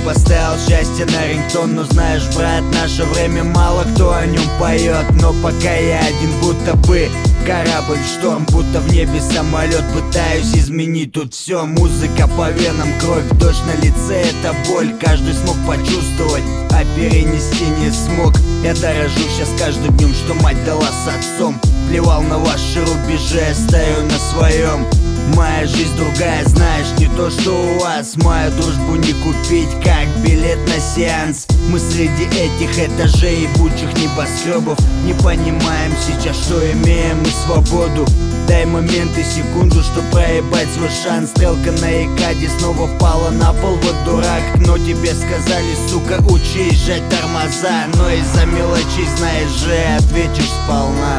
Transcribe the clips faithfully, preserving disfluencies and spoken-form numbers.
поставил счастье на рингтон. Но знаешь, брат, наше время мало кто о нем поет. Но пока я один, будто бы корабль в шторм, будто в небе самолет. Пытаюсь изменить тут все. Музыка по венам, кровь, дождь на лице, это боль. Каждый смог почувствовать, а перенести не смог. Я дорожу сейчас каждым днем, что мать дала с отцом. Плевал на ваши рубежи, я стою на своем. Моя жизнь другая, знаешь, не то что у вас. Мою дружбу не купить, как билет на сеанс. Мы среди этих этажей и бучих небоскребов не понимаем сейчас, что имеем мы свободу. Дай момент и секунду, чтоб проебать свой шанс. Стрелка на Екаде снова пала на пол, вот дурак. Но тебе сказали, сука, учись сжать тормоза. Но из-за мелочей, знаешь же, ответишь сполна.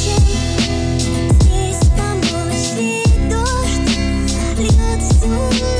Здесь помочь, ведь дождь льет всю ночь.